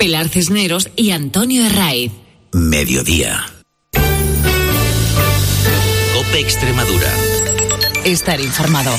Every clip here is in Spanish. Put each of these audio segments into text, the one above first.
Pilar Cisneros y Antonio Herraiz. Mediodía. COPE Extremadura. Estar informado.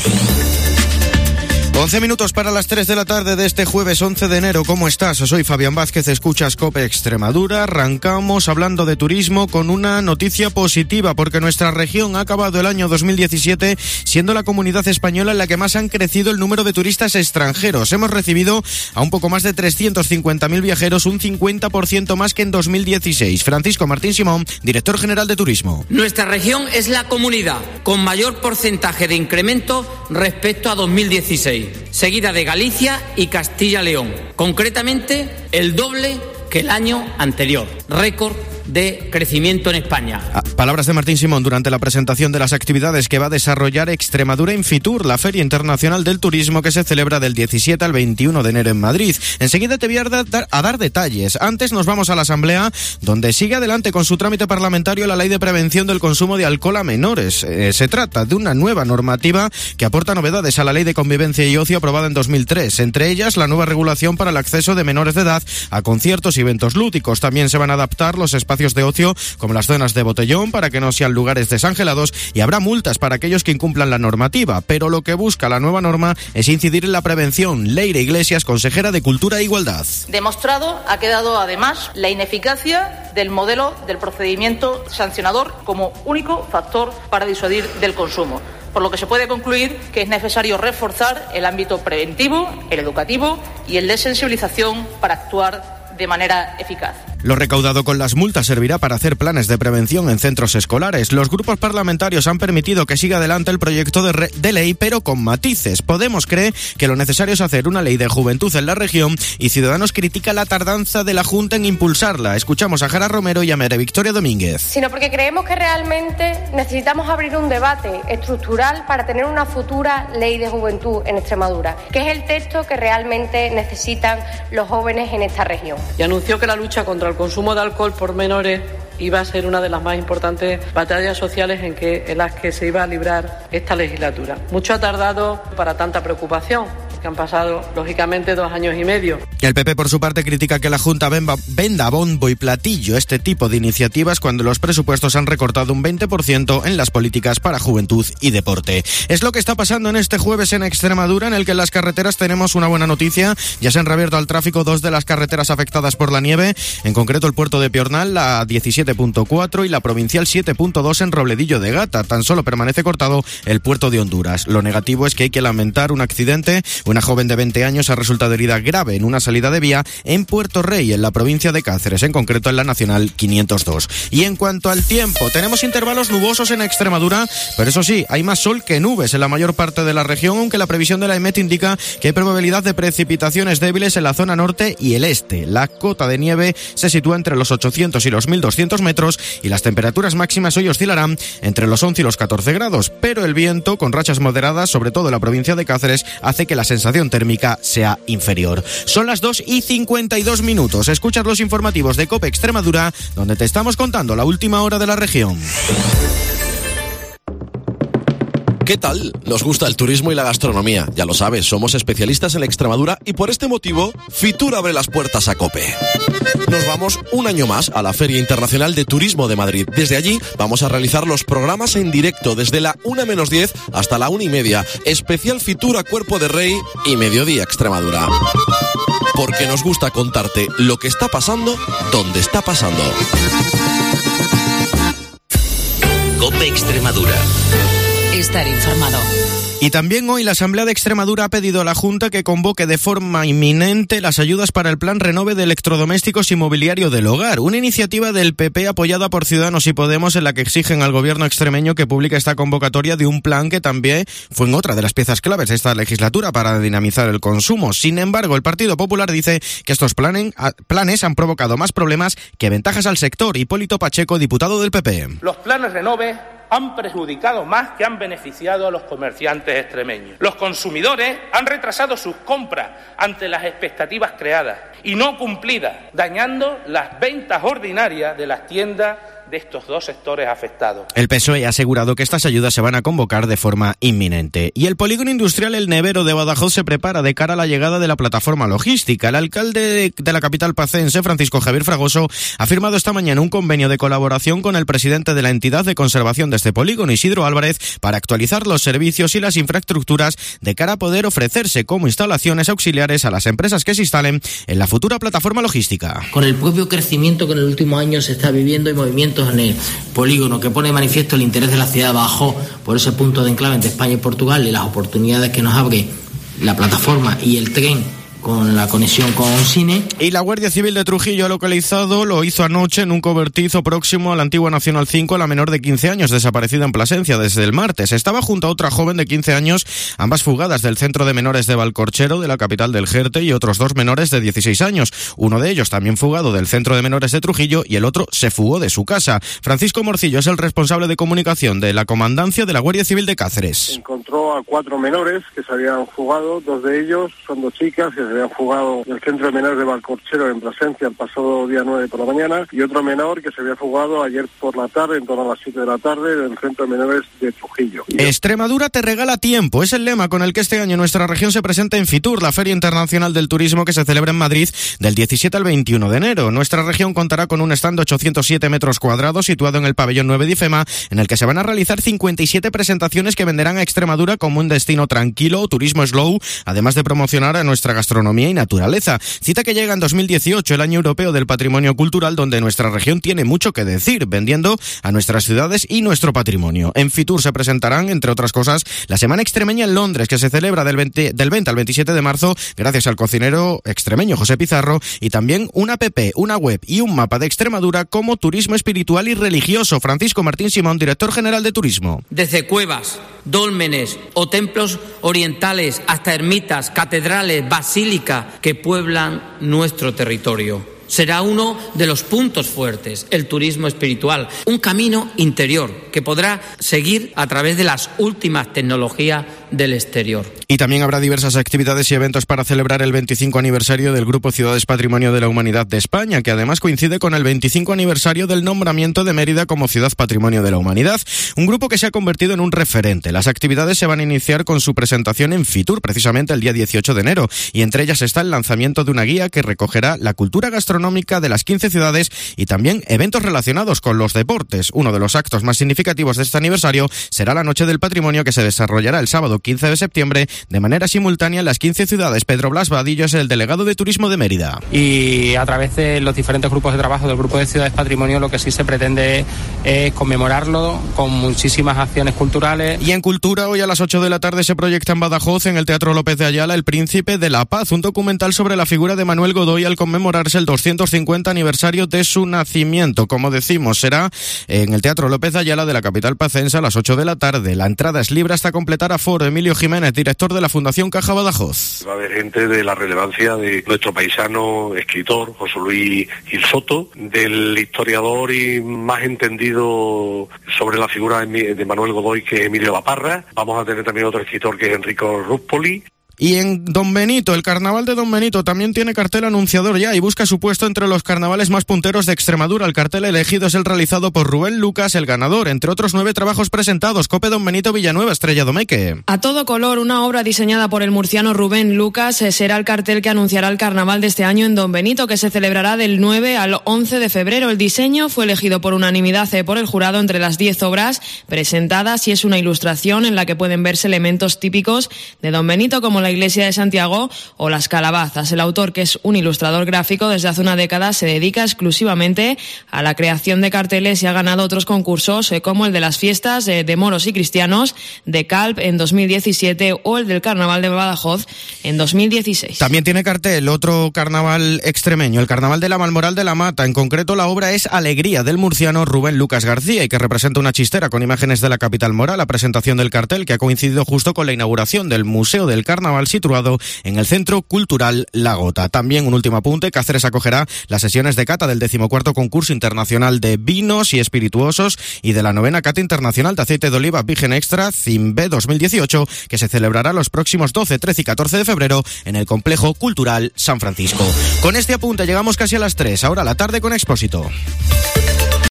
11 minutos para las 3 de la tarde de este jueves 11 de enero. ¿Cómo estás? Soy Fabián Vázquez, escuchas COPE Extremadura. Arrancamos hablando de turismo con una noticia positiva, porque nuestra región ha acabado el año 2017 siendo la comunidad española en la que más han crecido el número de turistas extranjeros. Hemos recibido a un poco más de 350.000 viajeros, un 50% más que en 2016. Francisco Martín Simón, director general de Turismo. Nuestra región es la comunidad con mayor porcentaje de incremento respecto a 2016. Seguida de Galicia y Castilla-León, concretamente el doble que el año anterior, récord de crecimiento en España. Palabras de Martín Simón durante la presentación de las actividades que va a desarrollar Extremadura Infitur, la Feria Internacional del Turismo que se celebra del 17 al 21 de enero en Madrid. Enseguida te voy a dar detalles. Antes nos vamos a la Asamblea, donde sigue adelante con su trámite parlamentario la Ley de Prevención del Consumo de Alcohol a Menores. Se trata de una nueva normativa que aporta novedades a la Ley de Convivencia y Ocio aprobada en 2003. Entre ellas, la nueva regulación para el acceso de menores de edad a conciertos y eventos lúdicos. También se van a adaptar los espacios de ocio como las zonas de botellón para que no sean lugares desangelados, y habrá multas para aquellos que incumplan la normativa. Pero lo que busca la nueva norma es incidir en la prevención. Leire Iglesias, consejera de Cultura e Igualdad. Demostrado ha quedado además la ineficacia del modelo del procedimiento sancionador como único factor para disuadir del consumo, por lo que se puede concluir que es necesario reforzar el ámbito preventivo, el educativo y el de sensibilización para actuar de manera eficaz. Lo recaudado con las multas servirá para hacer planes de prevención en centros escolares. Los grupos parlamentarios han permitido que siga adelante el proyecto de ley, pero con matices. Podemos cree que lo necesario es hacer una ley de juventud en la región, y Ciudadanos critica la tardanza de la Junta en impulsarla. Escuchamos a Jara Romero y a María Victoria Domínguez. Sino porque creemos que realmente necesitamos abrir un debate estructural para tener una futura ley de juventud en Extremadura, que es el texto que realmente necesitan los jóvenes en esta región. Y anunció que la lucha contra el consumo de alcohol por menores iba a ser una de las más importantes batallas sociales en las que se iba a librar esta legislatura. Mucho ha tardado para tanta preocupación, que han pasado, lógicamente, 2 años y medio. El PP, por su parte, critica que la Junta venda bombo y platillo este tipo de iniciativas cuando los presupuestos han recortado un 20% en las políticas para juventud y deporte. Es lo que está pasando en este jueves en Extremadura, en el que en las carreteras tenemos una buena noticia. Ya se han reabierto al tráfico 2 de las carreteras afectadas por la nieve, en concreto el puerto de Piornal, la 17.4 y la provincial 7.2 en Robledillo de Gata. Tan solo permanece cortado el puerto de Honduras. Lo negativo es que hay que lamentar un accidente. Una joven de 20 años ha resultado herida grave en una salida de vía en Puerto Rey, en la provincia de Cáceres, en concreto en la Nacional 502. Y en cuanto al tiempo, tenemos intervalos nubosos en Extremadura, pero eso sí, hay más sol que nubes en la mayor parte de la región, aunque la previsión de la EMET indica que hay probabilidad de precipitaciones débiles en la zona norte y el este. La cota de nieve se sitúa entre los 800 y los 1200 metros y las temperaturas máximas hoy oscilarán entre los 11 y los 14 grados, pero el viento, con rachas moderadas, sobre todo en la provincia de Cáceres, hace que la sensación térmica sea inferior. Son las 2:52. Escuchas los informativos de COPE Extremadura, donde te estamos contando la última hora de la región. ¿Qué tal? Nos gusta el turismo y la gastronomía. Ya lo sabes, somos especialistas en la Extremadura y por este motivo, Fitur abre las puertas a COPE. Nos vamos un año más a la Feria Internacional de Turismo de Madrid. Desde allí vamos a realizar los programas en directo desde la 1:10 hasta la 1:30. Especial Fitur a Cuerpo de Rey y Mediodía Extremadura. Porque nos gusta contarte lo que está pasando, donde está pasando. COPE Extremadura. Estar informado. Y también hoy la Asamblea de Extremadura ha pedido a la Junta que convoque de forma inminente las ayudas para el Plan Renove de electrodomésticos y mobiliario del hogar, una iniciativa del PP apoyada por Ciudadanos y Podemos, en la que exigen al gobierno extremeño que publique esta convocatoria de un plan que también fue en otra de las piezas claves de esta legislatura para dinamizar el consumo. Sin embargo, el Partido Popular dice que estos planes han provocado más problemas que ventajas al sector. Hipólito Pacheco, diputado del PP. Los planes Renove han perjudicado más que han beneficiado a los comerciantes extremeños. Los consumidores han retrasado sus compras ante las expectativas creadas y no cumplidas, dañando las ventas ordinarias de las tiendas de estos dos sectores afectados. El PSOE ha asegurado que estas ayudas se van a convocar de forma inminente. Y el polígono industrial El Nevero de Badajoz se prepara de cara a la llegada de la plataforma logística. El alcalde de la capital pacense, Francisco Javier Fragoso, ha firmado esta mañana un convenio de colaboración con el presidente de la entidad de conservación de este polígono, Isidro Álvarez, para actualizar los servicios y las infraestructuras de cara a poder ofrecerse como instalaciones auxiliares a las empresas que se instalen en la futura plataforma logística. Con el propio crecimiento que en el último año se está viviendo y movimientos en el polígono que pone de manifiesto el interés de la ciudad de Badajoz por ese punto de enclave entre España y Portugal y las oportunidades que nos abre la plataforma y el tren con la conexión con Cine. Y la Guardia Civil de Trujillo ha localizado, lo hizo anoche en un cobertizo próximo a la antigua Nacional 5, a la menor de 15 años, desaparecida en Plasencia desde el martes. Estaba junto a otra joven de 15 años, ambas fugadas del centro de menores de Valcorchero, de la capital del Jerte, y otros dos menores de 16 años. Uno de ellos también fugado del centro de menores de Trujillo y el otro se fugó de su casa. Francisco Morcillo es el responsable de comunicación de la Comandancia de la Guardia Civil de Cáceres. Encontró a 4 menores que se habían fugado, 2 de ellos son 2 chicas que se habían fugado del centro de menores de Valcorchero en Plasencia el pasado día 9 por la mañana, y otro menor que se había fugado ayer por la tarde, en torno a las 7 de la tarde, del centro de menores de Trujillo. Extremadura te regala tiempo, es el lema con el que este año nuestra región se presenta en Fitur, la Feria Internacional del Turismo que se celebra en Madrid del 17 al 21 de enero. Nuestra región contará con un stand de 807 metros cuadrados situado en el pabellón 9 de IFEMA, en el que se van a realizar 57 presentaciones que venderán a Extremadura como un destino tranquilo, turismo slow, además de promocionar a nuestra gastronomía y naturaleza. Cita que llega en 2018, el Año Europeo del Patrimonio Cultural, donde nuestra región tiene mucho que decir, vendiendo a nuestras ciudades y nuestro patrimonio. En Fitur se presentarán, entre otras cosas, la Semana Extremeña en Londres, que se celebra del 20 al 27 de marzo, gracias al cocinero extremeño José Pizarro, y también una app, una web y un mapa de Extremadura como turismo espiritual y religioso. Francisco Martín Simón, director general de Turismo. Desde cuevas, dólmenes o templos orientales hasta ermitas, catedrales, basílicas que pueblan nuestro territorio. Será uno de los puntos fuertes, el turismo espiritual, un camino interior que podrá seguir a través de las últimas tecnologías del exterior. Y también habrá diversas actividades y eventos para celebrar el 25 aniversario del Grupo Ciudades Patrimonio de la Humanidad de España, que además coincide con el 25 aniversario del nombramiento de Mérida como Ciudad Patrimonio de la Humanidad, un grupo que se ha convertido en un referente. Las actividades se van a iniciar con su presentación en Fitur, precisamente el día 18 de enero, y entre ellas está el lanzamiento de una guía que recogerá la cultura gastronómica de las 15 ciudades y también eventos relacionados con los deportes. Uno de los actos más significativos de este aniversario será la Noche del Patrimonio, que se desarrollará el sábado 15 de septiembre de manera simultánea en las 15 ciudades. Pedro Blas Vadillo es el delegado de Turismo de Mérida. Y a través de los diferentes grupos de trabajo del Grupo de Ciudades Patrimonio, lo que sí se pretende es conmemorarlo con muchísimas acciones culturales. Y en cultura, hoy a las 8 de la tarde se proyecta en Badajoz, en el Teatro López de Ayala, El Príncipe de la Paz, un documental sobre la figura de Manuel Godoy al conmemorarse el 250 aniversario de su nacimiento. Como decimos, será en el Teatro López de Ayala de la capital pacense a las 8 de la tarde. La entrada es libre hasta completar aforo. Emilio Jiménez, director de la Fundación Caja Badajoz. Va a haber gente de la relevancia de nuestro paisano escritor José Luis Gil Soto, del historiador y más entendido sobre la figura de Manuel Godoy, que es Emilio Laparra. Vamos a tener también otro escritor que es Enrico Ruspoli. Y en Don Benito, el carnaval de Don Benito también tiene cartel anunciador ya y busca su puesto entre los carnavales más punteros de Extremadura. El cartel elegido es el realizado por Rubén Lucas, el ganador, entre otros 9 trabajos presentados. Cope Don Benito Villanueva, Estrella Domeque. A todo color, una obra diseñada por el murciano Rubén Lucas será el cartel que anunciará el carnaval de este año en Don Benito, que se celebrará del 9 al 11 de febrero. El diseño fue elegido por unanimidad por el jurado entre las 10 obras presentadas y es una ilustración en la que pueden verse elementos típicos de Don Benito, como la iglesia de Santiago o las calabazas. El autor, que es un ilustrador gráfico desde hace una década, se dedica exclusivamente a la creación de carteles y ha ganado otros concursos como el de las fiestas de moros y cristianos de Calp en 2017 o el del Carnaval de Badajoz en 2016. También tiene cartel otro carnaval extremeño, el Carnaval de la Malmoral de la Mata. En concreto, la obra es Alegría, del murciano Rubén Lucas García, y que representa una chistera con imágenes de la capital moral. La presentación del cartel, que ha coincidido justo con la inauguración del Museo del Carnaval situado en el Centro Cultural La Gota. También un último apunte: Cáceres acogerá las sesiones de cata del 14º Concurso Internacional de Vinos y Espirituosos y de la 9ª Cata Internacional de Aceite de Oliva Virgen Extra CIMBE 2018, que se celebrará los próximos 12, 13 y 14 de febrero en el Complejo Cultural San Francisco. Con este apunte llegamos casi a las 3, ahora la tarde con Expósito.